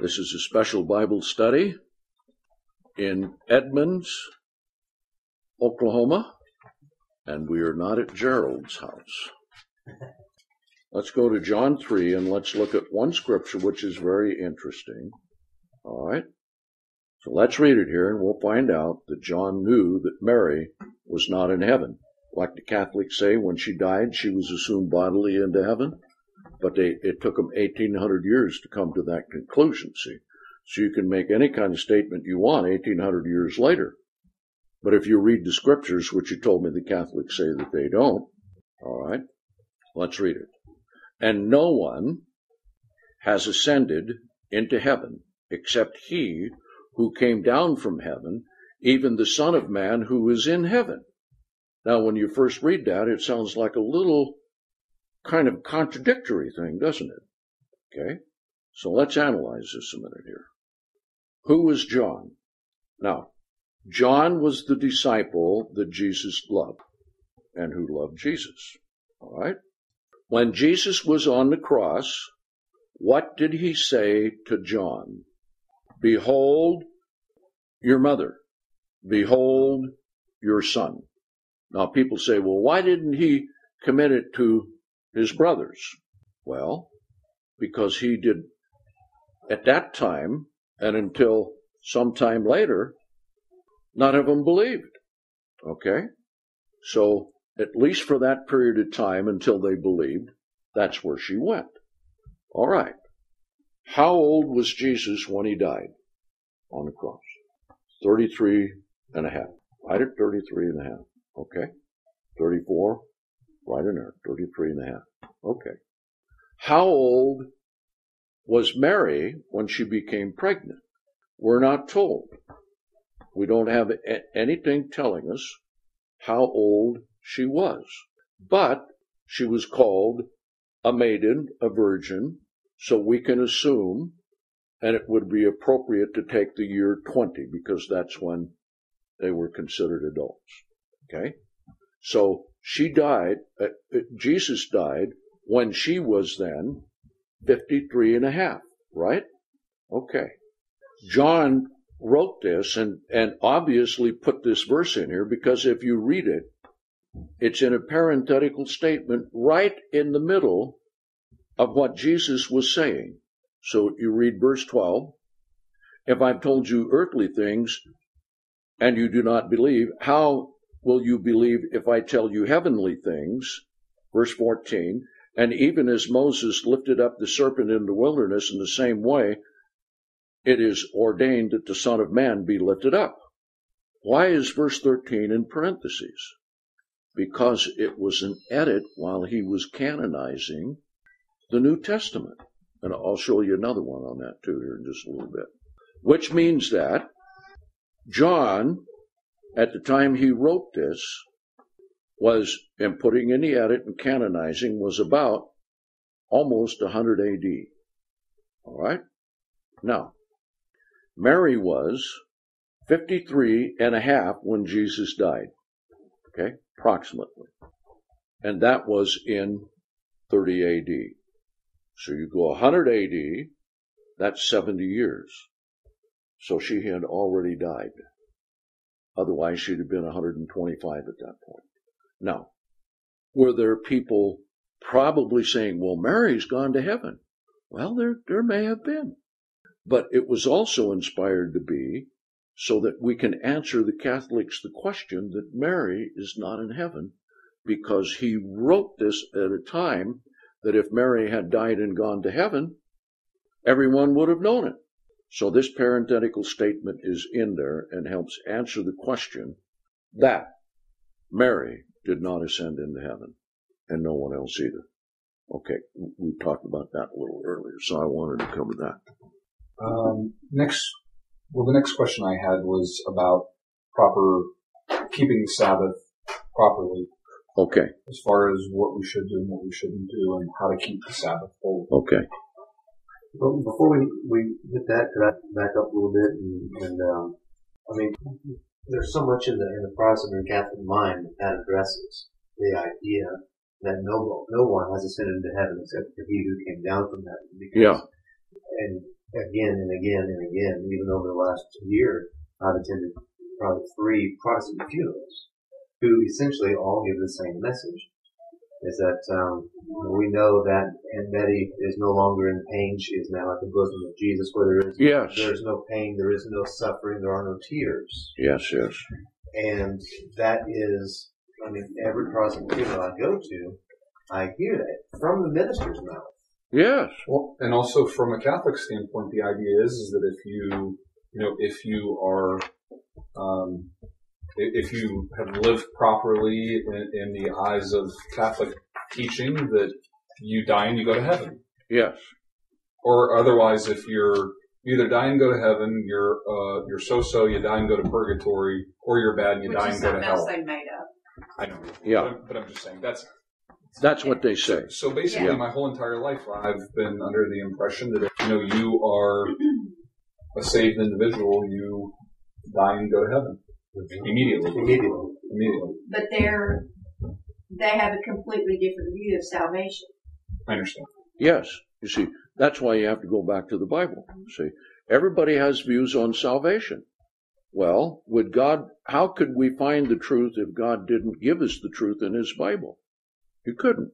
This is a special Bible study in Edmonds, Oklahoma, and we are not at Gerald's house. Let's go to John 3 and let's look at one scripture which is very interesting. All right? So let's read it here and we'll find out that John knew that Mary was not in heaven. Like the Catholics say, when she died, she was assumed bodily into heaven. But it took them 1,800 years to come to that conclusion, see. So you can make any kind of statement you want 1,800 years later. But if you read the scriptures, which you told me the Catholics say that they don't, all right, let's read it. And no one has ascended into heaven except he who came down from heaven, even the Son of Man who is in heaven. Now, when you first read that, it sounds like a little kind of contradictory thing, doesn't it? Okay? So let's analyze this a minute here. Who was John? Now, John was the disciple that Jesus loved and who loved Jesus. All right? When Jesus was on the cross, what did he say to John? Behold your mother. Behold your son. Now, people say, well, why didn't he commit it to his brothers? Well, because he did at that time and until sometime later, none of them believed. Okay? So, at least for that period of time until they believed, that's where she went. All right. How old was Jesus when he died on the cross? 33 and a half. Right at 33 and a half. Okay? 34. Right in there, 33 and a half. Okay. How old was Mary when she became pregnant? We're not told. We don't have anything telling us how old she was. But she was called a maiden, a virgin, so we can assume, and it would be appropriate to take the year 20, because that's when they were considered adults. Okay? So she died, Jesus died when she was then 53 and a half, right? Okay. John wrote this and obviously put this verse in here because if you read it, it's in a parenthetical statement right in the middle of what Jesus was saying. So you read verse 12. If I've told you earthly things and you do not believe, how will you believe if I tell you heavenly things? Verse 14, and even as Moses lifted up the serpent in the wilderness, in the same way, it is ordained that the Son of Man be lifted up. Why is verse 13 in parentheses? Because it was an edit while he was canonizing the New Testament. And I'll show you another one on that too here in just a little bit. Which means that John, at the time he wrote this, was, and putting in the edit and canonizing, was about almost 100 A.D. All right? Now, Mary was 53 and a half when Jesus died. Okay? Approximately. And that was in 30 A.D. So you go 100 A.D., that's 70 years. So she had already died. Otherwise, she'd have been 125 at that point. Now, were there people probably saying, well, Mary's gone to heaven? Well, there may have been. But it was also inspired to be so that we can answer the Catholics the question that Mary is not in heaven, because he wrote this at a time that if Mary had died and gone to heaven, everyone would have known it. So this parenthetical statement is in there and helps answer the question that Mary did not ascend into heaven, and no one else either. Okay, we talked about that a little earlier, so I wanted to cover that. The next question I had was about keeping the Sabbath properly. Okay. As far as what we should do and what we shouldn't do, and how to keep the Sabbath holy. Okay. Well, before we get that, could I back up a little bit? I mean, there's so much in the Protestant and Catholic mind that addresses the idea that no one has ascended into heaven except for he who came down from heaven. Yeah. And again and again and again, even over the last year, I've attended probably 3 Protestant funerals who essentially all give the same message. Is that we know that Aunt Betty is no longer in pain. She is now at the bosom of Jesus, where there is no pain, there is no suffering, there are no tears. Yes, yes. And that is, I mean, every Protestant funeral I go to, I hear that from the minister's mouth. Yes. Well, and also from a Catholic standpoint, the idea is that if you are, if you have lived properly in the eyes of Catholic teaching, that you die and you go to heaven. Yes. Or otherwise, if you're either die and go to heaven, you're so-so, you die and go to purgatory, or you're bad and you die and go to hell. Which is something else they made up. I know. Yeah. But I'm just saying, That's what they say. So basically, my whole entire life, I've been under the impression that if you are a saved individual, you die and go to heaven immediately. But they have a completely different view of salvation. I understand. Yes. You see, that's why you have to go back to the Bible. See, everybody has views on salvation. Well, how could we find the truth if God didn't give us the truth in His Bible? You couldn't.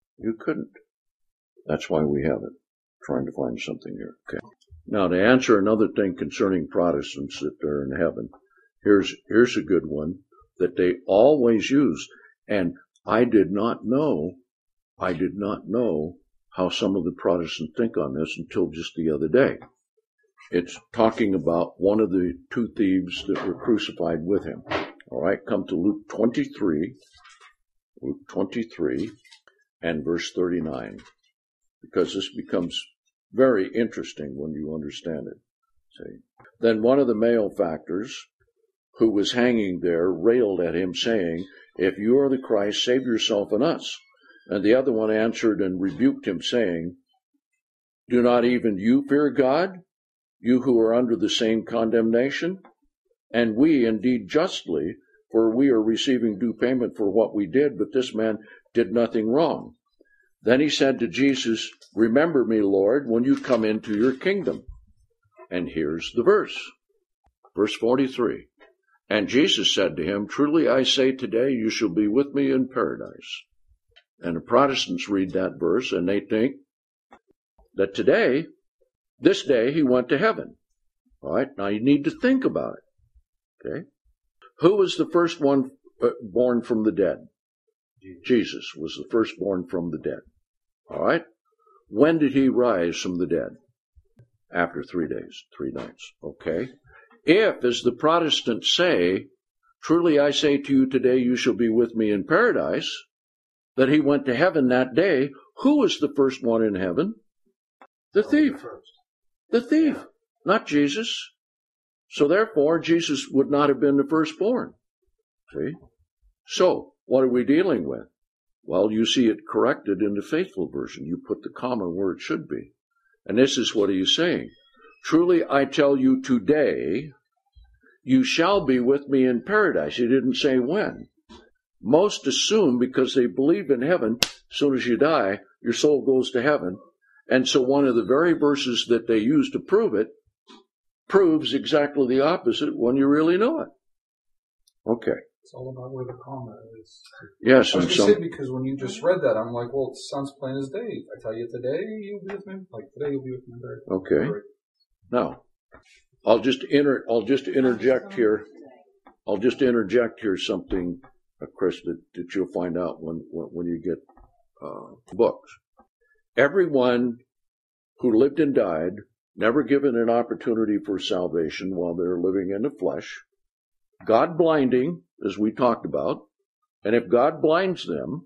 That's why we have it. Trying to find something here. Okay. Now, to answer another thing concerning Protestants that they're in heaven, here's a good one that they always use. And I did not know how some of the Protestants think on this until just the other day. It's talking about one of the 2 thieves that were crucified with him. All right, come to Luke 23 and verse 39, because this becomes very interesting when you understand it. See? Then one of the malefactors who was hanging there railed at him, saying, "If you are the Christ, save yourself and us." And the other one answered and rebuked him, saying, "Do not even you fear God, you who are under the same condemnation? And we indeed justly, for we are receiving due payment for what we did, but this man did nothing wrong." Then he said to Jesus, "Remember me, Lord, when you come into your kingdom." And here's the verse. Verse 43. And Jesus said to him, "Truly I say today you shall be with me in paradise." And the Protestants read that verse and they think that this day he went to heaven. All right, now you need to think about it. Okay? Who was the first one born from the dead? Jesus was the firstborn from the dead. All right? When did he rise from the dead? After 3 days, 3 nights. Okay? If, as the Protestants say, "Truly I say to you today you shall be with me in paradise," that he went to heaven that day, who was the first one in heaven? The thief. The thief, not Jesus. So therefore, Jesus would not have been the firstborn. See? So, what are we dealing with? Well, you see it corrected in the Faithful Version. You put the comma where it should be. And this is what he's saying. "Truly I tell you today, you shall be with me in paradise." He didn't say when. Most assume because they believe in heaven, as soon as you die, your soul goes to heaven. And so one of the very verses that they use to prove it proves exactly the opposite when you really know it. Okay. It's all about where the comma is. Yes. I was going to say, because when you just read that, I'm like, well, it sounds plain as day. I tell you today, you'll be with me. Like, today you'll be with me. Okay. Right. Now, I'll just interject here. I'll just interject here something, Chris, that you'll find out when you get books. Everyone who lived and died, never given an opportunity for salvation while they're living in the flesh, God blinding, as we talked about, and if God blinds them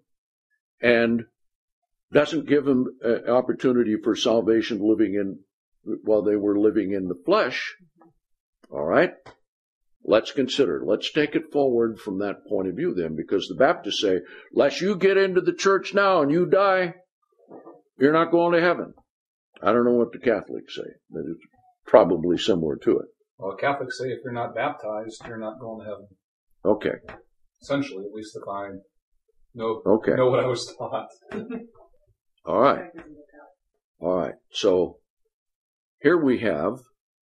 and doesn't give them an opportunity for salvation while they were living in the flesh, all right, let's consider. Let's take it forward from that point of view then, because the Baptists say, unless you get into the church now and you die, you're not going to heaven. I don't know what the Catholics say, but it's probably similar to it. Well, Catholics say if you're not baptized, you're not going to heaven. Okay. Essentially, at least if I know what I was taught. All right. So here we have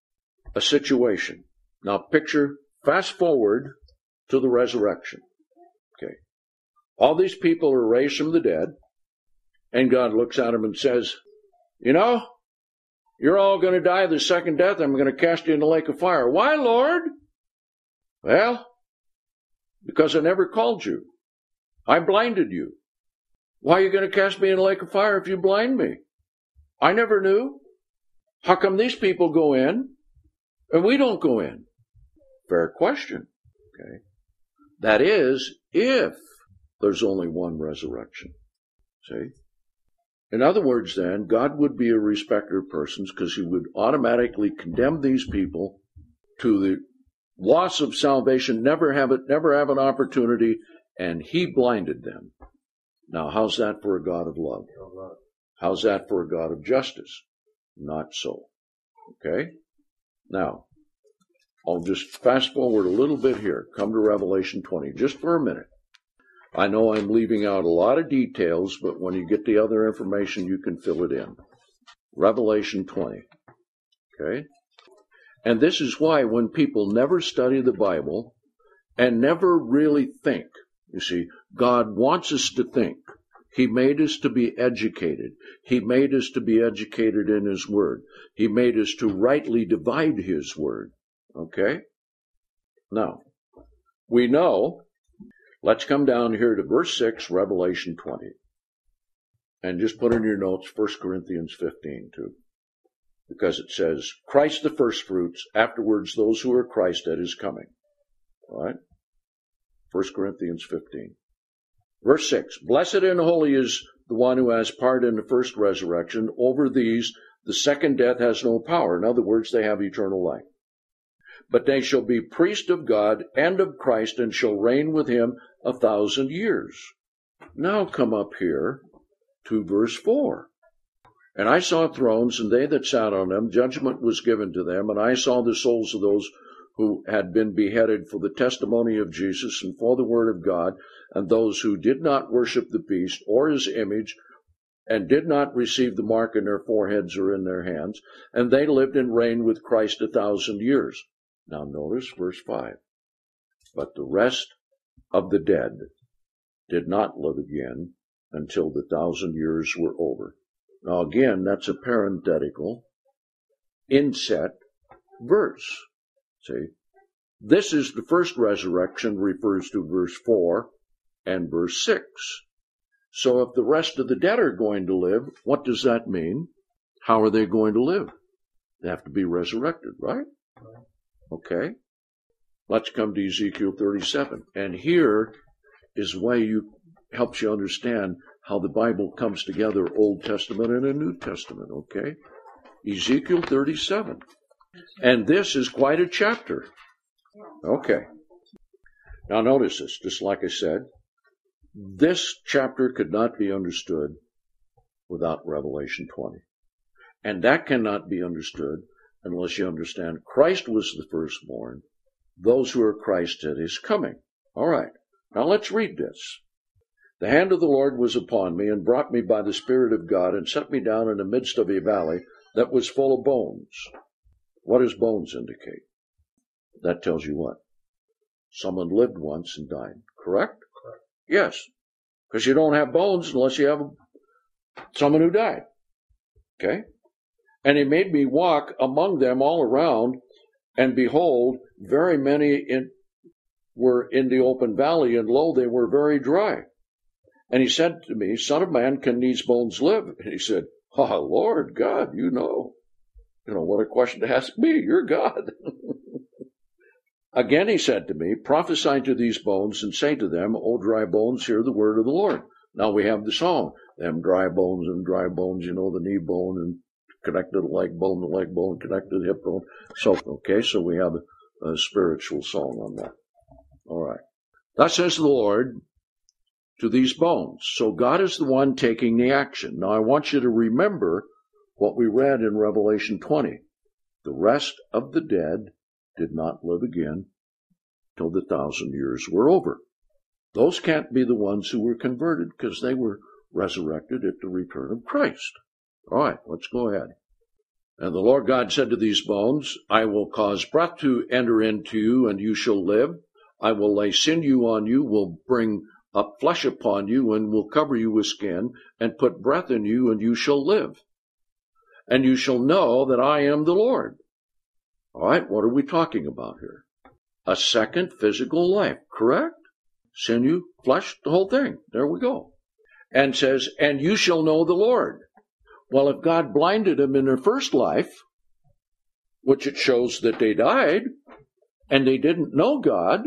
a situation. Now fast forward to the resurrection. Okay. All these people are raised from the dead, and God looks at them and says, you know, you're all going to die the second death. I'm going to cast you in the lake of fire. Why, Lord? Well, because I never called you. I blinded you. Why are you going to cast me in the lake of fire if you blind me? I never knew. How come these people go in and we don't go in? Fair question. Okay. That is, if there's only one resurrection. See? In other words, then, God would be a respecter of persons because he would automatically condemn these people to the loss of salvation, never have an opportunity, and he blinded them. Now, how's that for a God of love? How's that for a God of justice? Not so. Okay? Now, I'll just fast forward a little bit here. Come to Revelation 20, just for a minute. I know I'm leaving out a lot of details, but when you get the other information, you can fill it in. Revelation 20. Okay? And this is why when people never study the Bible and never really think, you see, God wants us to think. He made us to be educated. He made us to be educated in his word. He made us to rightly divide his word. Okay? Now, we know, let's come down here to verse 6, Revelation 20. And just put in your notes 1 Corinthians 15 too. Because it says, Christ the firstfruits, afterwards those who are Christ at his coming. All right? 1 Corinthians 15. Verse 6, Blessed and holy is the one who has part in the first resurrection. Over these, the second death has no power. In other words, they have eternal life. But they shall be priests of God and of Christ, and shall reign with him 1,000 years. Now come up here to verse 4. And I saw thrones, and they that sat on them, judgment was given to them, and I saw the souls of those who had been beheaded for the testimony of Jesus and for the word of God, and those who did not worship the beast or his image, and did not receive the mark in their foreheads or in their hands, and they lived and reigned with Christ 1,000 years. Now notice verse 5. But the rest of the dead did not live again until the 1,000 years were over. Now again, that's a parenthetical, inset verse. See? This is the first resurrection, refers to verse 4 and verse 6. So if the rest of the dead are going to live, what does that mean? How are they going to live? They have to be resurrected, right? Okay. Let's come to Ezekiel 37. And here is why helps you understand how the Bible comes together, Old Testament and a New Testament, okay? Ezekiel 37. And this is quite a chapter. Okay. Now notice this, just like I said, this chapter could not be understood without Revelation 20. And that cannot be understood unless you understand Christ was the firstborn, those who are Christ at his coming. All right. Now let's read this. The hand of the Lord was upon me, and brought me by the Spirit of God, and set me down in the midst of a valley that was full of bones. What does bones indicate? That tells you what? Someone lived once and died, correct? Correct. Yes, because you don't have bones unless you have someone who died. Okay? And he made me walk among them all around, and behold, very many were in the open valley, and lo, they were very dry. And he said to me, Son of man, can these bones live? And he said, Oh, Lord God, you know. You know, what a question to ask me. You're God. Again he said to me, Prophesy to these bones, and say to them, O dry bones, hear the word of the Lord. Now we have the song, them dry bones, you know, the knee bone, and connected to the leg bone, connected to the hip bone. So, okay, so we have a spiritual song on that. All right. Thus says the Lord to these bones. So God is the one taking the action. Now I want you to remember what we read in Revelation 20. The rest of the dead did not live again till the 1,000 years were over. Those can't be the ones who were converted because they were resurrected at the return of Christ. All right, let's go ahead. And the Lord God said to these bones, I will cause breath to enter into you, and you shall live. I will lay sinew on you, will bring up flesh upon you, and will cover you with skin, and put breath in you, and you shall live. And you shall know that I am the Lord. All right, what are we talking about here? A second physical life, correct? Sinew, flesh, the whole thing. There we go. And says, and you shall know the Lord. Well, if God blinded them in their first life, which it shows that they died, and they didn't know God,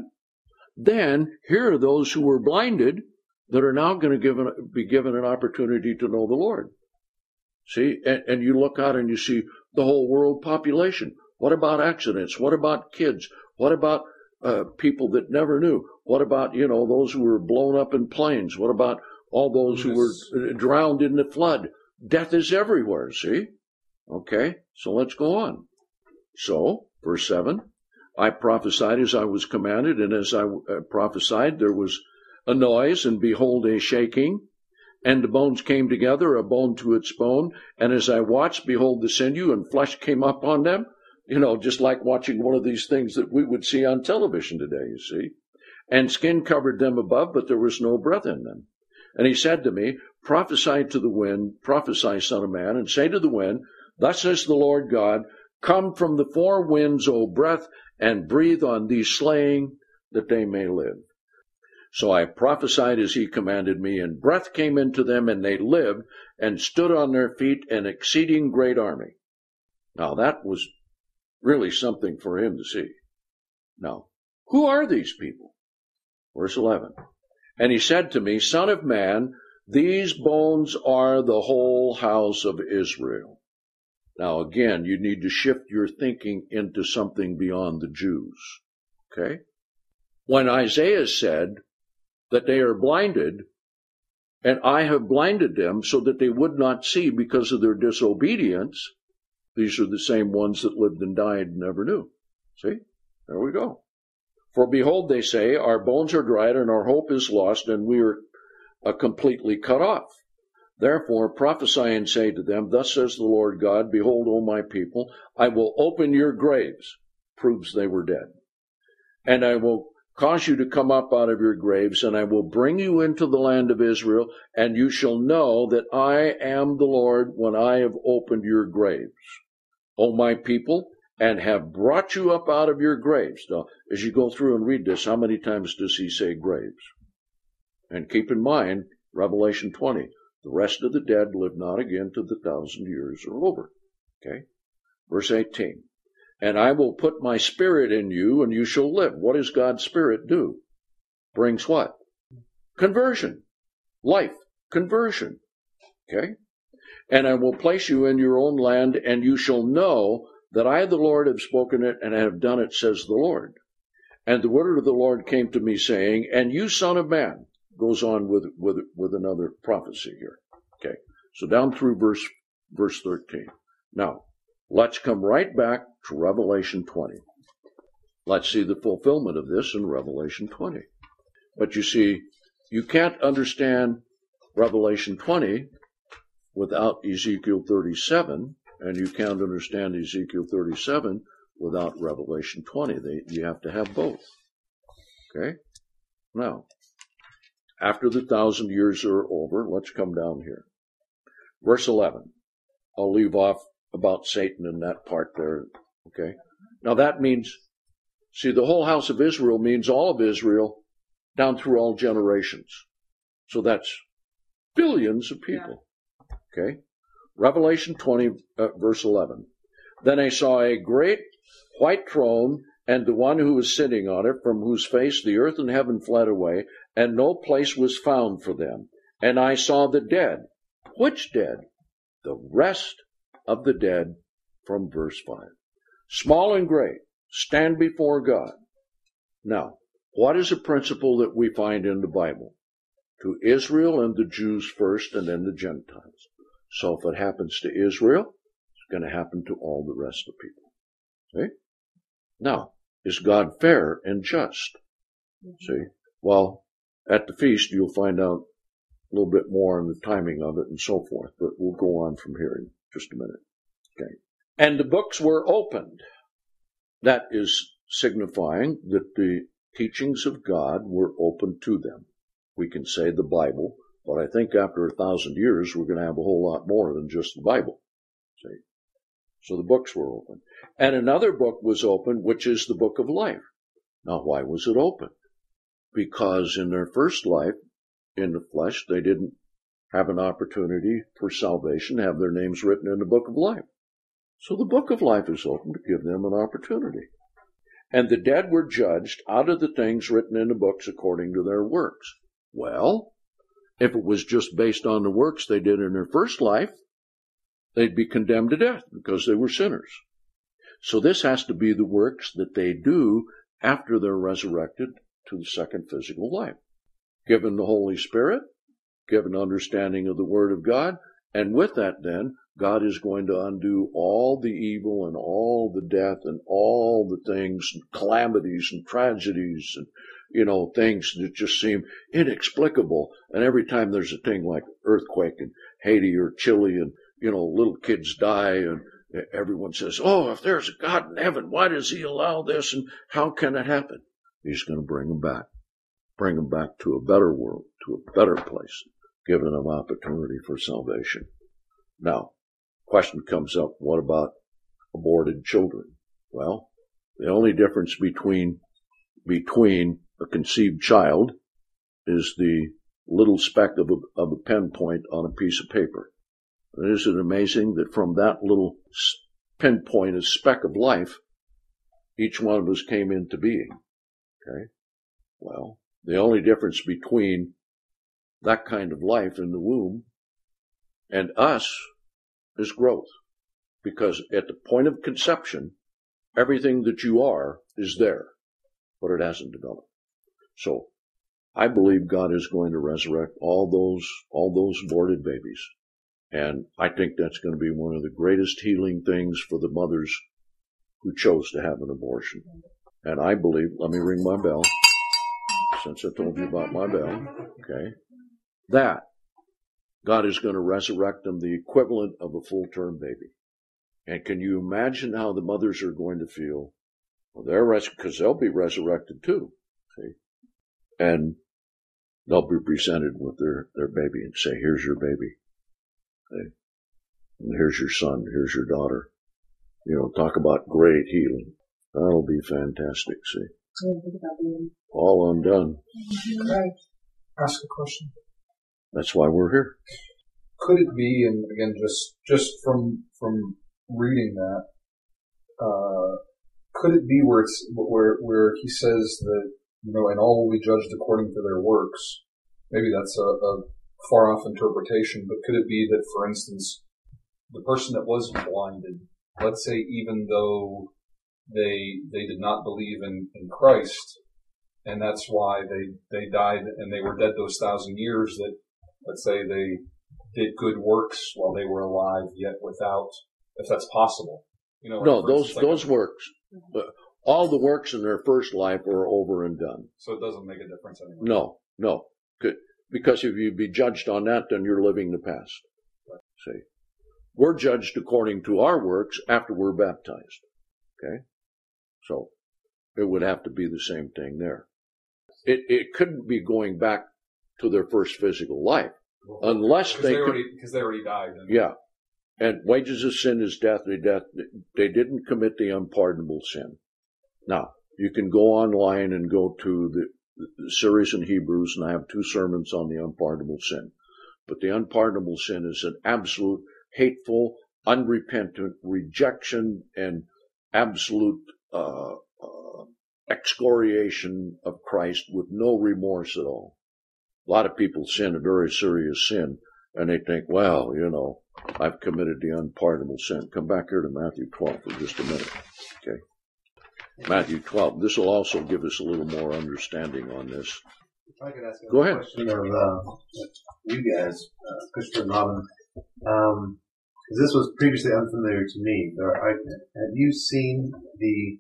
then here are those who were blinded that are now going to be given an opportunity to know the Lord. See, and you look out and you see the whole world population. What about accidents? What about kids? What about people that never knew? What about, those who were blown up in planes? What about all those who were drowned in the flood? Death is everywhere, see? Okay, so let's go on. So, verse 7, I prophesied as I was commanded, and as I prophesied, there was a noise, and behold, a shaking, and the bones came together, a bone to its bone, and as I watched, behold, the sinew and flesh came up on them, just like watching one of these things that we would see on television today, you see. And skin covered them above, but there was no breath in them. And he said to me, prophesy to the wind, prophesy, son of man, and say to the wind, thus says the Lord God, come from the four winds, O breath, and breathe on these slain, that they may live. So I prophesied as he commanded me, and breath came into them, and they lived, and stood on their feet, an exceeding great army. Now that was really something for him to see. Now, who are these people? Verse 11. And he said to me, son of man, these bones are the whole house of Israel. Now again, you need to shift your thinking into something beyond the Jews. Okay? When Isaiah said that they are blinded, and I have blinded them so that they would not see because of their disobedience, these are the same ones that lived and died and never knew. See? There we go. For behold, they say, our bones are dried and our hope is lost, and we are completely cut off. Therefore prophesy and say to them, thus says the Lord God, behold, O my people, I will open your graves, proves they were dead, and I will cause you to come up out of your graves, and I will bring you into the land of Israel, and you shall know that I am the Lord when I have opened your graves, O my people, and have brought you up out of your graves. Now, as you go through and read this, how many times does he say graves? And keep in mind, Revelation 20, the rest of the dead live not again till the 1,000 years are over. Okay? Verse 18, and I will put my spirit in you, and you shall live. What does God's spirit do? Brings what? Conversion. Life. Conversion. Okay? And I will place you in your own land, and you shall know that I, the Lord, have spoken it, and have done it, says the Lord. And the word of the Lord came to me, saying, and you, son of man, goes on with another prophecy here. Okay, so down through verse 13. Now, let's come right back to Revelation 20. Let's see the fulfillment of this in Revelation 20. But you see, you can't understand Revelation 20 without Ezekiel 37, and you can't understand Ezekiel 37 without Revelation 20. You have to have both. Okay? Now, after the 1,000 years are over, let's come down here. Verse 11. I'll leave off about Satan in that part there. Okay? Now that means, see, the whole house of Israel means all of Israel down through all generations. So that's billions of people. Yeah. Okay? Revelation 20, verse 11. Then I saw a great white throne, and the one who was sitting on it, from whose face the earth and heaven fled away, and no place was found for them. And I saw the dead. Which dead? The rest of the dead, from verse 5. Small and great, stand before God. Now, what is a principle that we find in the Bible? To Israel and the Jews first, and then the Gentiles. So if it happens to Israel, it's going to happen to all the rest of the people. See? Now, is God fair and just? See? Well, at the feast, you'll find out a little bit more on the timing of it and so forth, but we'll go on from here in just a minute. Okay. And the books were opened. That is signifying that the teachings of God were open to them. We can say the Bible, but I think after 1,000 years, we're going to have a whole lot more than just the Bible. See? So the books were open. And another book was opened, which is the book of life. Now, why was it open? Because in their first life, in the flesh, they didn't have an opportunity for salvation, have their names written in the book of life. So the book of life is open to give them an opportunity. And the dead were judged out of the things written in the books according to their works. Well, if it was just based on the works they did in their first life, they'd be condemned to death because they were sinners. So this has to be the works that they do after they're resurrected to the second physical life. Given the Holy Spirit, given understanding of the Word of God, and with that then, God is going to undo all the evil and all the death and all the things and calamities and tragedies and, things that just seem inexplicable. And every time there's a thing like earthquake in Haiti or Chile and, little kids die and everyone says, oh, if there's a God in heaven, why does he allow this and how can it happen? He's going to bring them back to a better world, to a better place, giving them opportunity for salvation. Now, question comes up, what about aborted children? Well, the only difference between a conceived child is the little speck of a pen point on a piece of paper. And isn't it amazing that from that little pinpoint, a speck of life, each one of us came into being? Okay? Well, the only difference between that kind of life in the womb and us is growth. Because at the point of conception, everything that you are is there, but it hasn't developed. So, I believe God is going to resurrect all those aborted babies. And I think that's going to be one of the greatest healing things for the mothers who chose to have an abortion. And I believe, let me ring my bell, since I told you about my bell, okay, that God is going to resurrect them the equivalent of a full-term baby. And can you imagine how the mothers are going to feel? Well, because they'll be resurrected too, see? And they'll be presented with their baby and say, here's your baby. Okay? And here's your son, here's your daughter. Talk about great healing. That'll be fantastic, see? All undone. Right. Ask a question. That's why we're here. Could it be, and again, just from reading that, could it be where he says that, and all will be judged according to their works? Maybe that's a far off interpretation, but could it be that, for instance, the person that was blinded, let's say even though they did not believe in Christ, and that's why they died and they were dead those 1,000 years, that let's say they did good works while they were alive, yet without, if that's possible. No, those works, all the works in their first life are over and done. So it doesn't make a difference anymore. No. Because if you be judged on that, then you're living the past. Right. See? We're judged according to our works after we're baptized. Okay? So, it would have to be the same thing there. It couldn't be going back to their first physical life. Unless because they already died. Yeah. And wages of sin is death. They didn't commit the unpardonable sin. Now, you can go online and go to the series in Hebrews, and I have 2 sermons on the unpardonable sin. But the unpardonable sin is an absolute, hateful, unrepentant rejection and absolute excoriation of Christ with no remorse at all. A lot of people sin a very serious sin, and they think, well, I've committed the unpardonable sin. Come back here to Matthew 12 for just a minute. Okay. Matthew 12. This will also give us a little more understanding on this. If I could ask Go ahead. A question of you guys, Christopher and Robin, because this was previously unfamiliar to me. Have you seen the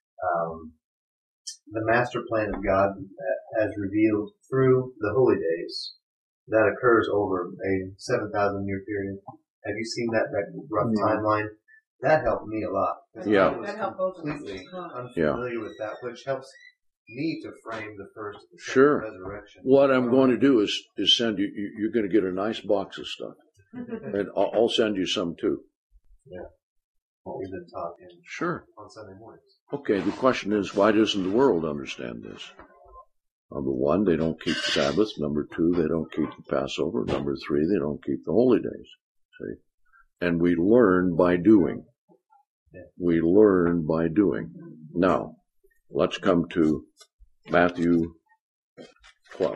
master plan of God as revealed through the holy days that occurs over a 7,000 year period? Have you seen that rough timeline? That helped me a lot. Yeah. I was That helped both of us. completely Yeah. unfamiliar with that, which helps me to frame the first and second Sure. resurrection. What I'm going to do is send you, you're going to get a nice box of stuff. And I'll send you some too. Yeah. What we've been talking Sure. on Sunday mornings. Okay, the question is, why doesn't the world understand this? Number one, they don't keep Sabbath. Number two, they don't keep the Passover. Number three, they don't keep the holy days. See? And we learn by doing. We learn by doing. Now, let's come to Matthew 12.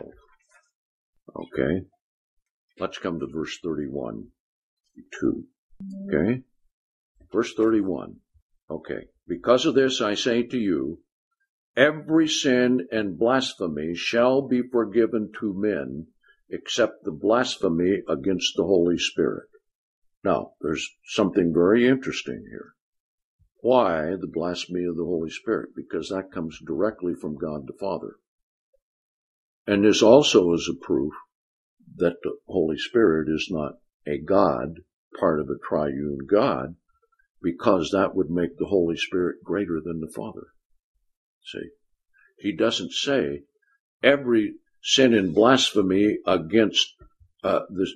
Okay? Let's come to verse 31, 2. Okay? Verse 31. Okay. Because of this I say to you, every sin and blasphemy shall be forgiven to men, except the blasphemy against the Holy Spirit. Now, there's something very interesting here. Why the blasphemy of the Holy Spirit? Because that comes directly from God the Father. And this also is a proof that the Holy Spirit is not a God, part of a triune God, because that would make the Holy Spirit greater than the Father. See? He doesn't say every sin and blasphemy against the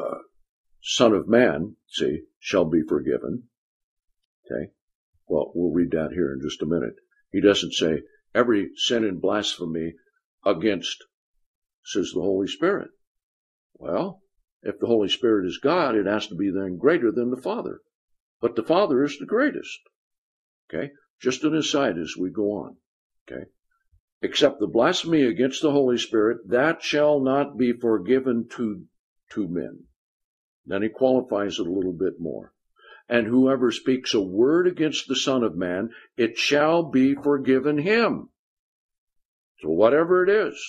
Son of Man, see, shall be forgiven. Okay? Well, we'll read that here in just a minute. He doesn't say every sin and blasphemy against, says the Holy Spirit. Well, if the Holy Spirit is God, it has to be then greater than the Father. But the Father is the greatest. Okay? Just an aside as we go on. Okay? Except the blasphemy against the Holy Spirit, that shall not be forgiven to men. Then he qualifies it a little bit more. And whoever speaks a word against the Son of Man, it shall be forgiven him. So whatever it is,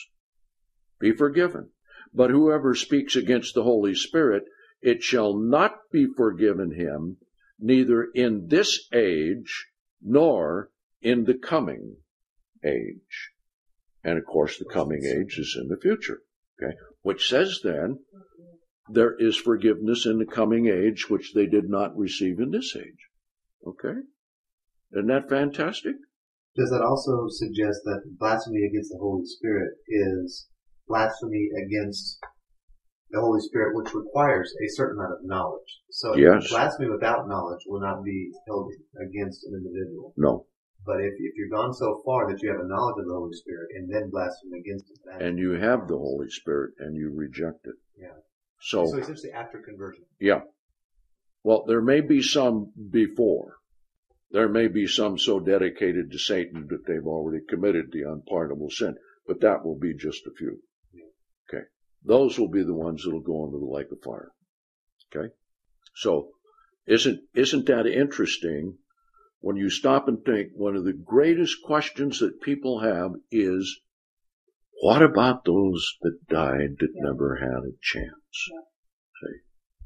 be forgiven. But whoever speaks against the Holy Spirit, it shall not be forgiven him, neither in this age, nor in the coming age. And of course, the coming age is in the future. Okay? Which says then, there is forgiveness in the coming age, which they did not receive in this age. Okay? Isn't that fantastic? Does that also suggest that blasphemy against the Holy Spirit is blasphemy against the Holy Spirit, which requires a certain amount of knowledge? So Yes. Blasphemy without knowledge will not be held against an individual. No. But if you're gone so far that you have a knowledge of the Holy Spirit and then blaspheme against it, And you have the Holy Spirit and you reject it. yeah. So essentially after conversion. yeah. Well, there may be some before. There may be some so dedicated to Satan that they've already committed the unpardonable sin, but that will be just a few. Okay. Those will be the ones that will go into the lake of fire. Okay. So isn't that interesting? When you stop and think, one of the greatest questions that people have is, what about those that died that never had a chance? See?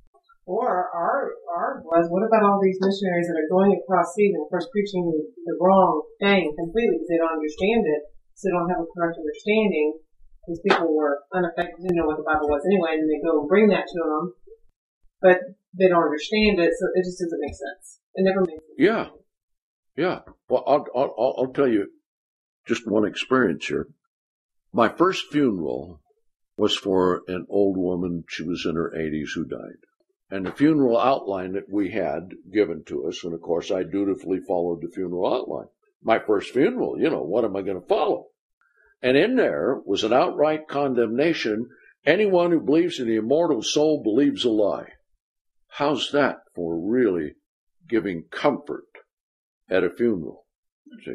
Or our was, what about all these missionaries that are going across seas and of course preaching the wrong thing completely because they don't understand it, so they don't have a correct understanding. These people were unaffected, didn't know what the Bible was anyway, and they go and bring that to them, but they don't understand it, so it just doesn't make sense. It never makes sense. Yeah. Yeah. Well, I'll tell you just one experience here. My first funeral was for an old woman. She was in her 80s who died. And the funeral outline that we had given to us, and of course I dutifully followed the funeral outline. My first funeral, what am I going to follow? And in there was an outright condemnation. Anyone who believes in the immortal soul believes a lie. How's that for really giving comfort at a funeral? See?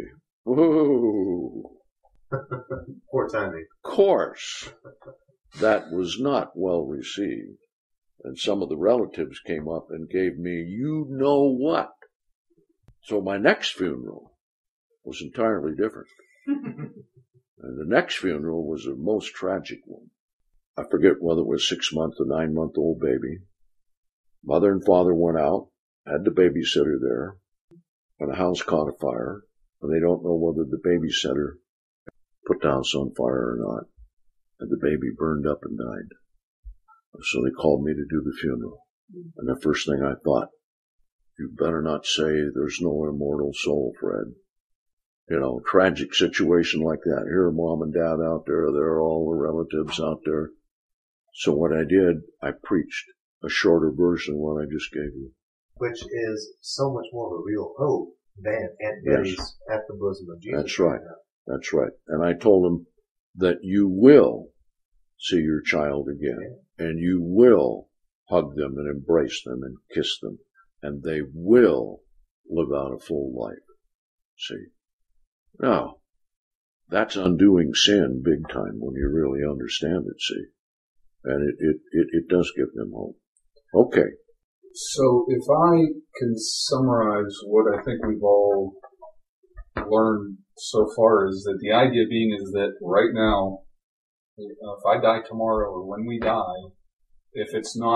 Whoa. Poor timing. Of course, that was not well received. And some of the relatives came up and gave me, you know what? So my next funeral was entirely different. And the next funeral was a most tragic one. I forget whether it was 6-month or 9-month-old baby. Mother and father went out, had the babysitter there, and the house caught a fire, and they don't know whether the babysitter put the house on fire or not. And the baby burned up and died. So they called me to do the funeral. And the first thing I thought, You better not say there's no immortal soul, Fred. You know, tragic situation like that. Here are mom and dad out there. There are all the relatives out there. So what I did, I preached a shorter version of what I just gave you. Which is so much more of a real hope than Aunt Betty's at the bosom of Jesus. That's right. That's right. And I told them that you will see your child again, and you will hug them and embrace them and kiss them, and they will live out a full life. See? Now, that's undoing sin big time when you really understand it, see? And it does give them hope. Okay. So if I can summarize what I think we've all learned so far, is that the idea being is that right now, if I die tomorrow or when we die, if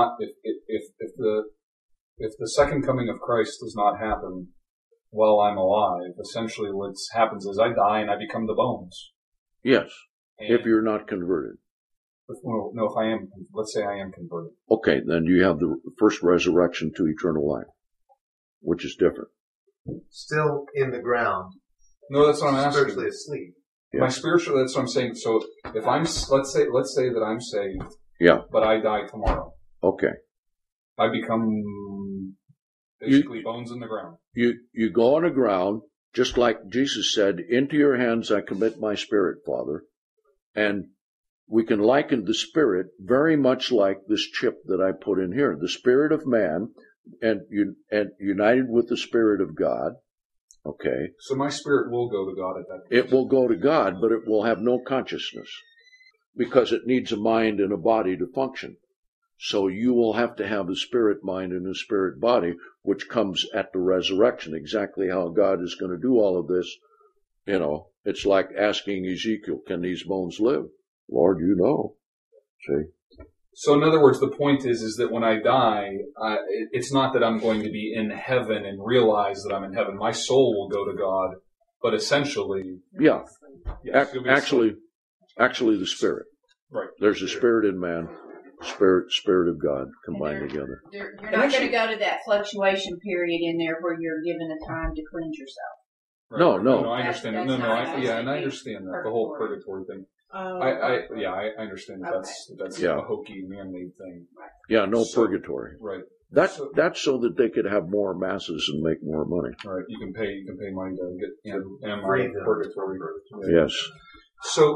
the second coming of Christ does not happen while I'm alive, essentially what happens is I die and I become the bones. Yes. And If you're not converted. if I am, let's say I am converted. Okay, then you have the first resurrection to eternal life, which is different. Still in the ground, No, that's what I'm asking. spiritually asleep. Yeah. My spiritual, that's what I'm saying. So if I'm, let's say that I'm saved, Yeah. but I die tomorrow, Okay. I become basically bones in the ground. You go on the ground, just like Jesus said, into your hands I commit my spirit, Father. And we can liken the spirit very much like this chip that I put in here. The spirit of man and united with the spirit of God. Okay. So my spirit will go to God at that point. It will go to God, but it will have no consciousness because it needs a mind and a body to function. So you will have to have a spirit mind and a spirit body, which comes at the resurrection. Exactly how God is going to do all of this, you know, it's like asking Ezekiel, can these bones live? Lord, you know. See? So in other words, the point is that when I die, it's not that I'm going to be in heaven and realize that I'm in heaven. My soul will go to God, but essentially, Yeah. yes, it'll be a soul. Actually the spirit. Right. There's a spirit in man, spirit of God combined together. You're not going to go to that fluctuation period in there where you're given a time to cleanse yourself. Right. No. I understand that. That's No, not and I understand that, the whole purgatory thing. I understand that that's Yeah. a hokey man-made thing. Yeah, no So- purgatory. Right. That's so that they could have more masses and make more money. Right. You can pay money to get in Free my them. purgatory. Yeah. Yes. So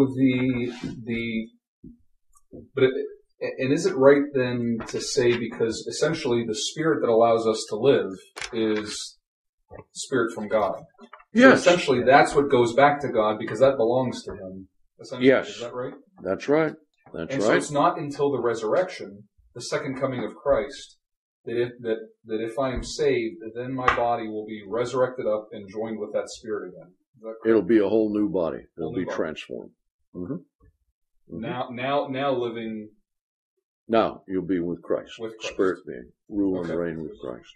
and is it right then to say, because essentially the spirit that allows us to live is spirit from God? Yes. So essentially that's what goes back to God because that belongs to Him. Essentially, Yes. Is that right? That's right. That's And so right. it's not until the resurrection, the second coming of Christ, that if I am saved, then my body will be resurrected up and joined with that spirit again. Is that correct? It'll be a whole new body. It'll Whole be new body. transformed. Now living Now you'll be with Christ. With Christ. Spirit being rule Okay. and reign with Christ.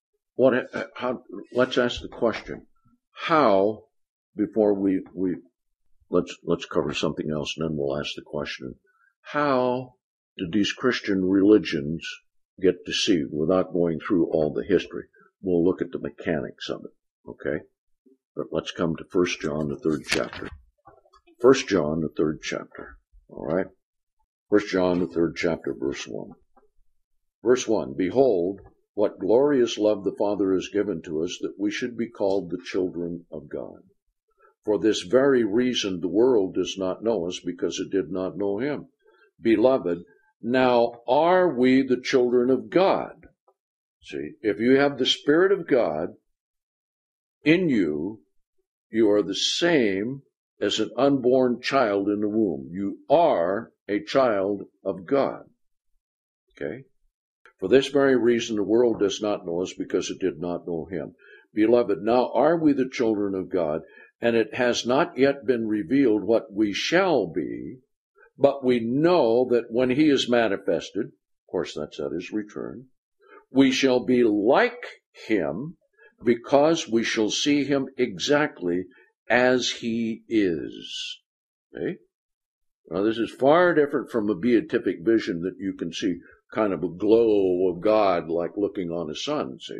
Let's ask the question: how, before let's cover something else, and then we'll ask the question: how did these Christian religions get deceived? Without going through all the history, we'll look at the mechanics of it. Okay, but let's come to 1 John, the 3rd chapter. 1 John, the 3rd chapter. All right. 1 John, the 3rd chapter, verse 1. Verse 1, Behold, what glorious love the Father has given to us, that we should be called the children of God. For this very reason the world does not know us, because it did not know Him. Beloved, now are we the children of God? See, if you have the Spirit of God in you, you are the same as an unborn child in the womb. You are a child of God. Okay? For this very reason the world does not know us, because it did not know Him. Beloved, now are we the children of God, and it has not yet been revealed what we shall be, but we know that when He is manifested, of course that's at His return, we shall be like Him, because we shall see Him exactly as He is. Okay? Now this is far different from a beatific vision that you can see kind of a glow of God like looking on a sun. See,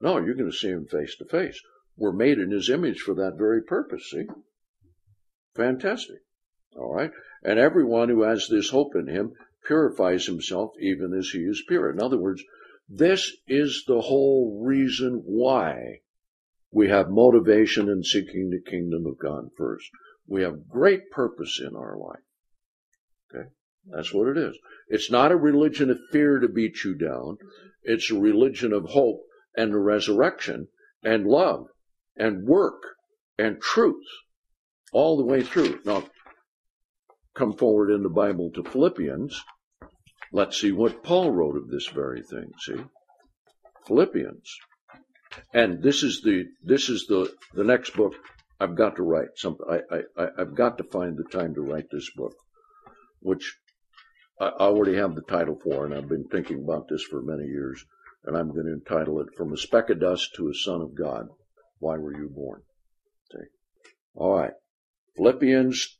No, you're going to see him face to face. We're made in his image for that very purpose, see? Fantastic. All right? And everyone who has this hope in him purifies himself even as he is pure. In other words, this is the whole reason why we have motivation in seeking the kingdom of God first. We have great purpose in our life. Okay? That's what it is. It's not a religion of fear to beat you down. It's a religion of hope and resurrection and love and work and truth all the way through. Now, come forward in the Bible to Philippians. Let's see what Paul wrote of this very thing. See? Philippians. And this is the next book I've got to write. I've got to find the time to write this book, which I already have the title for, and I've been thinking about this for many years, and I'm going to entitle it From a Speck of Dust to a Son of God. Why were you born? See? All right. Philippians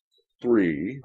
3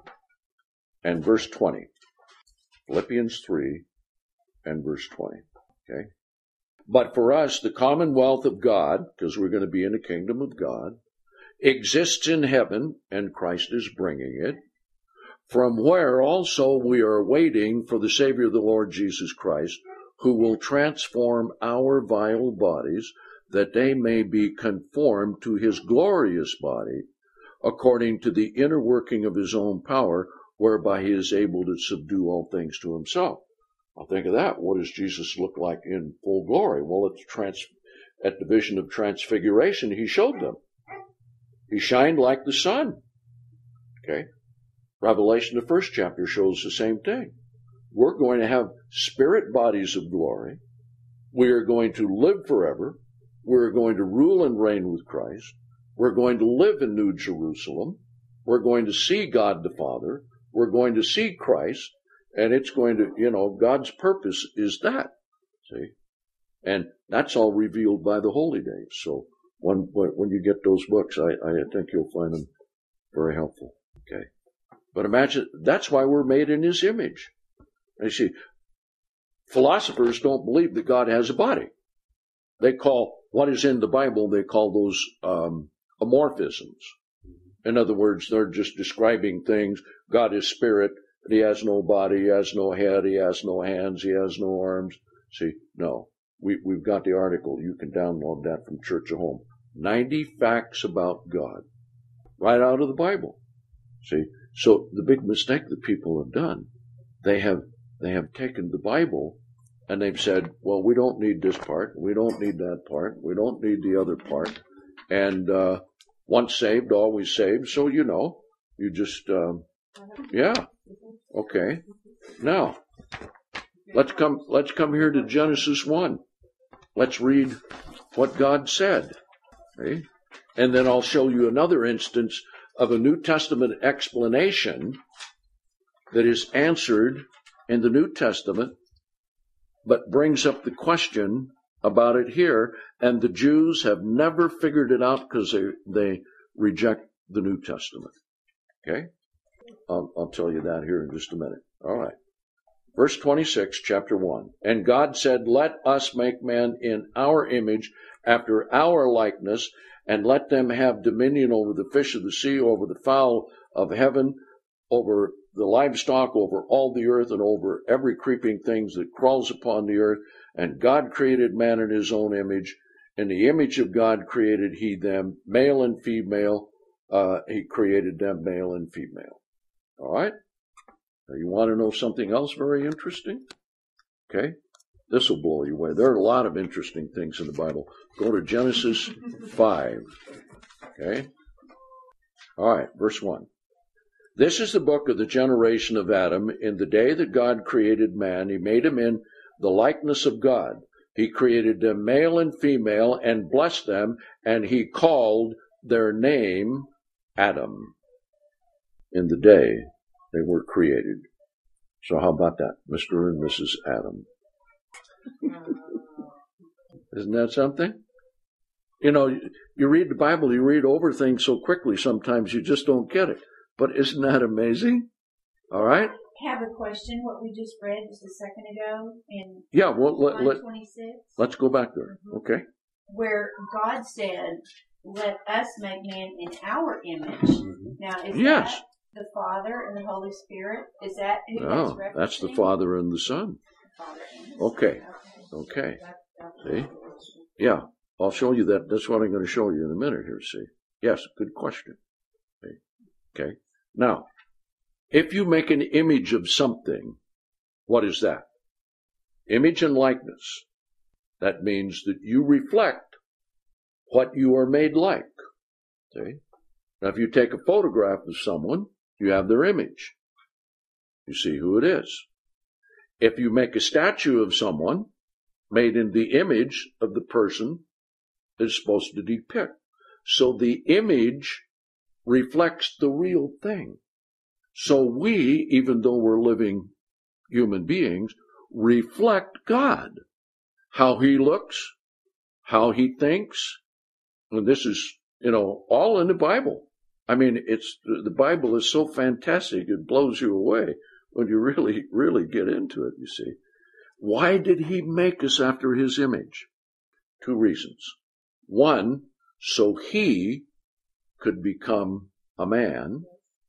and verse 20. Philippians 3 and verse 20. Okay? But for us, the commonwealth of God, because we're going to be in the kingdom of God, exists in heaven, and Christ is bringing it, from where also we are waiting for the Savior, the Lord Jesus Christ, who will transform our vile bodies, that they may be conformed to his glorious body, according to the inner working of his own power, whereby he is able to subdue all things to himself. I'll think of that. What does Jesus look like in full glory? Well, at the vision of transfiguration, he showed them. He shined like the sun. Okay? Revelation, the first chapter, shows the same thing. We're going to have spirit bodies of glory. We are going to live forever. We're going to rule and reign with Christ. We're going to live in New Jerusalem. We're going to see God the Father. We're going to see Christ. And it's going to, God's purpose is that. See? And that's all revealed by the holy days. So when you get those books, I think you'll find them very helpful. Okay? But imagine, that's why we're made in his image. And you see, philosophers don't believe that God has a body. They call what is in the Bible, they call those amorphisms. In other words, they're just describing things. God is spirit. He has no body. He has no head. He has no hands. He has no arms. See, no. We've got the article. You can download that from Church of Home. 90 facts about God. Right out of the Bible. See? So the big mistake that people have done, they have taken the Bible and they've said, well, we don't need this part. We don't need that part. We don't need the other part. And once saved, always saved. So, you just, yeah. Okay. Now, let's come here to Genesis 1. Let's read what God said. Okay? And then I'll show you another instance of a New Testament explanation that is answered in the New Testament, but brings up the question about it here. And the Jews have never figured it out because they reject the New Testament. Okay? I'll tell you that here in just a minute. All right. Verse 26, chapter 1. And God said, let us make man in our image, after our likeness, and let them have dominion over the fish of the sea, over the fowl of heaven, over the livestock, over all the earth, and over every creeping thing that crawls upon the earth. And God created man in his own image. In the image of God created he them, male and female. He created them, male and female. All right? Now, you want to know something else very interesting? Okay? This will blow you away. There are a lot of interesting things in the Bible. Go to Genesis 5. Okay? All right, verse 1. This is the book of the generation of Adam. In the day that God created man, he made him in the likeness of God. He created them male and female and blessed them, and he called their name Adam. In the day they were created. So how about that, Mr. and Mrs. Adam? Isn't that something? You read the Bible, you read over things so quickly sometimes you just don't get it. But isn't that amazing? All right? have a question. What we just read just a second ago in Yeah, well, John 26, let's go back there. Okay. where God said, "Let us make man in our image." Mm-hmm. Now, is Yes. that the Father and the Holy Spirit? Is that who No, that's that's the referencing? Father and the Son. Father and the Okay. Son. Okay. That's See? the question. Yeah, I'll show you that. That's what I'm going to show you in a minute here, see. Yes, good question. Okay. Now, if you make an image of something, what is that? Image and likeness. That means that you reflect what you are made like. See? Now, if you take a photograph of someone, you have their image. You see who it is. If you make a statue of someone, made in the image of the person it's supposed to depict. So the image reflects the real thing. So we, even though we're living human beings, reflect God. How he looks, how he thinks. And this is, all in the Bible. I mean, the Bible is so fantastic, it blows you away when you really, really get into it, you see. Why did he make us after his image? 2 reasons. One, so he could become a man,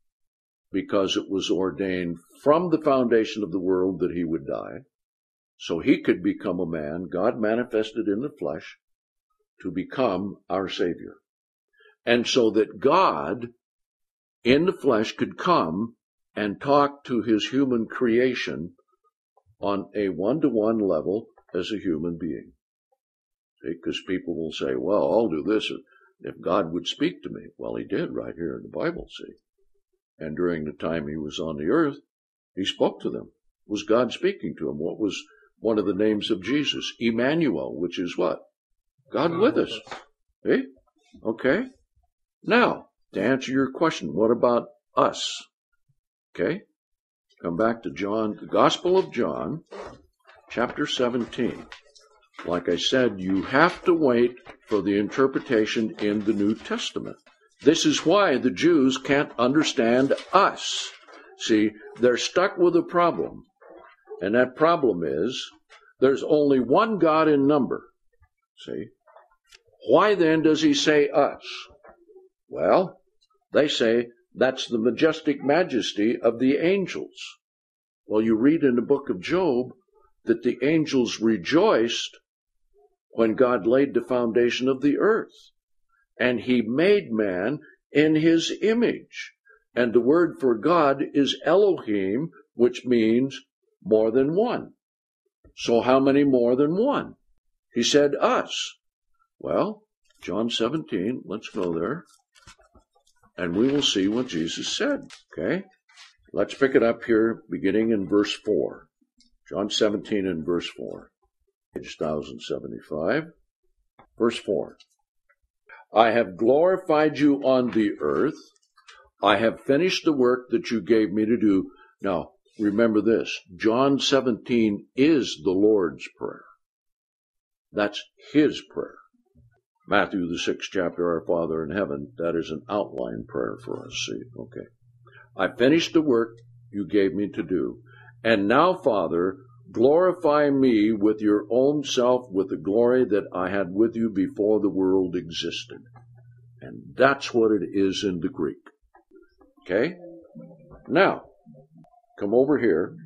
because it was ordained from the foundation of the world that he would die. So he could become a man, God manifested in the flesh, to become our Savior. And so that God in the flesh could come and talk to his human creation on a one-to-one level as a human being. Because people will say, well, I'll do this if God would speak to me. Well, he did right here in the Bible, see. And during the time he was on the earth, he spoke to them. Was God speaking to him? What was one of the names of Jesus? Emmanuel, which is what? God with us. Eh? Okay. Now, to answer your question, what about us? Okay. Come back to John, the Gospel of John, chapter 17. Like I said, you have to wait for the interpretation in the New Testament. This is why the Jews can't understand us. See, they're stuck with a problem. And that problem is, there's only one God in number. See? Why then does he say us? Well, they say that's the majestic majesty of the angels. Well, you read in the book of Job that the angels rejoiced when God laid the foundation of the earth. And he made man in his image. And the word for God is Elohim, which means more than one. So how many more than one? He said us. Well, John 17, let's go there. And we will see what Jesus said. Okay? Let's pick it up here, beginning in verse 4. John 17 and verse 4. Page 1075. Verse 4. I have glorified you on the earth. I have finished the work that you gave me to do. Now, remember this. John 17 is the Lord's Prayer. That's his prayer. Matthew, the 6th chapter, Our Father in heaven, that is an outline prayer for us. See, okay. I finished the work you gave me to do. And now, Father, glorify me with your own self, with the glory that I had with you before the world existed. And that's what it is in the Greek. Okay? Now, come over here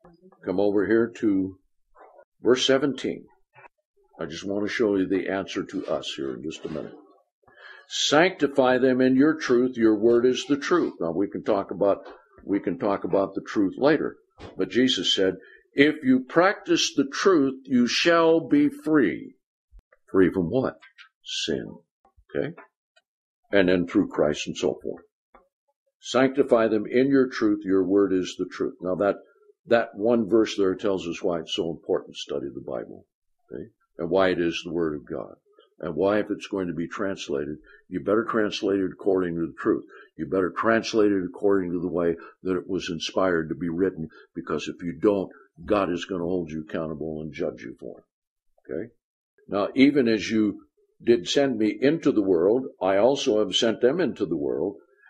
to verse 17. I just want to show you the answer to us here in just a minute. Sanctify them in your truth. Your word is the truth. Now we can talk about the truth later. But Jesus said, if you practice the truth, you shall be free. Free from what? Sin. Okay? And then through Christ and so forth. Sanctify them in your truth. Your word is the truth. Now that one verse there tells us why it's so important to study the Bible. Okay? And why it is the Word of God. And why, if it's going to be translated, you better translate it according to the truth. You better translate it according to the way that it was inspired to be written, because if you don't, God is going to hold you accountable and judge you for it. Okay? Now, even as you did send me into the world, I also have sent them into the world,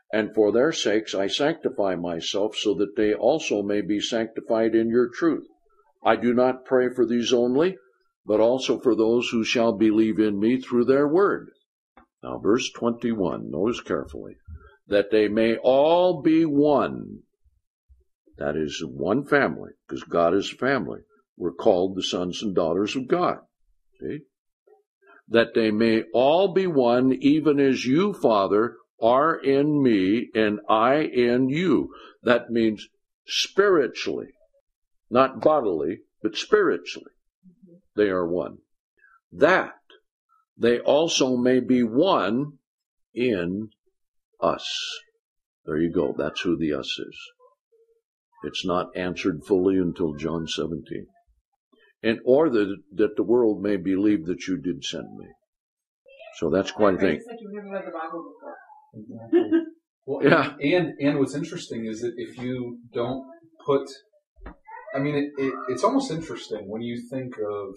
And for their sakes I sanctify myself, so that they also may be sanctified in your truth. I do not pray for these only, but also for those who shall believe in me through their word. Now, verse 21, notice carefully, that they may all be one. That is one family, because God is family. We're called the sons and daughters of God. See? That they may all be one, even as you, Father, are in me, and I in you. That means spiritually, not bodily, but spiritually. They are one. That they also may be one in us. There you go. That's who the us is. It's not answered fully until John 17. In order that the world may believe that you did send me. So that's quite a thing. It's like you've never read the Bible before. Exactly. Well, Yeah. And what's interesting is that if you don't put, I mean, it's almost interesting when you think of,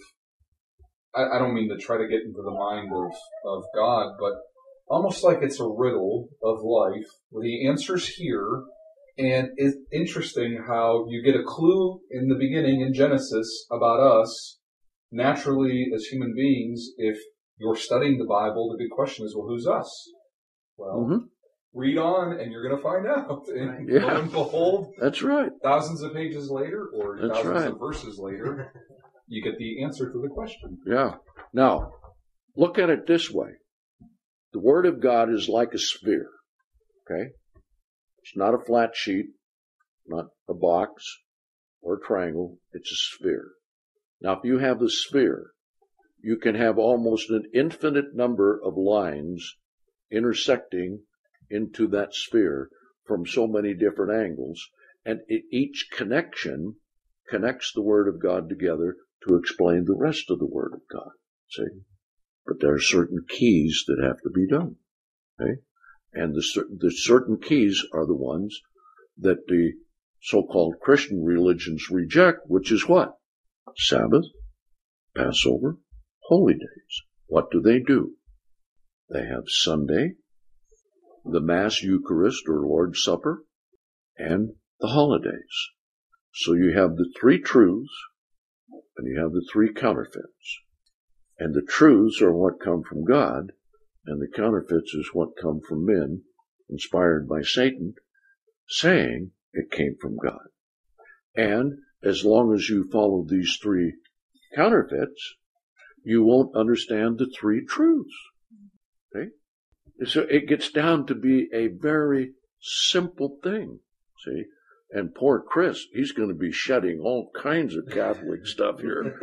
I don't mean to try to get into the mind of God, but almost like it's a riddle of life where the answer's here. And it's interesting how you get a clue in the beginning in Genesis about us. Naturally, as human beings, if you're studying the Bible, the big question is, well, who's us? Well, read on and you're going to find out. And lo and behold, That's right. thousands of pages later, or That's thousands right. of verses later, you get the answer to the question. Yeah. Now, look at it this way. The Word of God is like a sphere. Okay? It's not a flat sheet, not a box or a triangle. It's a sphere. Now, if you have the sphere, you can have almost an infinite number of lines intersecting into that sphere from so many different angles, and each connection connects the Word of God together to explain the rest of the Word of God. See? But there are certain keys that have to be done. Okay? And the certain keys are the ones that the so-called Christian religions reject, which is what? Sabbath, Passover, holy days. What do? They have Sunday, the Mass Eucharist or Lord's Supper, and the holidays. So you have the three truths, and you have the three counterfeits. And the truths are what come from God, and the counterfeits is what come from men, inspired by Satan, saying it came from God. And as long as you follow these three counterfeits, you won't understand the three truths. Okay? So it gets down to be a very simple thing. See? And poor Chris, he's going to be shedding all kinds of Catholic stuff here.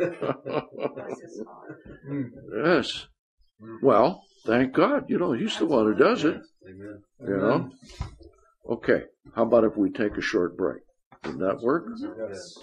Yes. Well, thank God. He's the one who does it. Amen. Okay. How about if we take a short break? Would that work? Yes.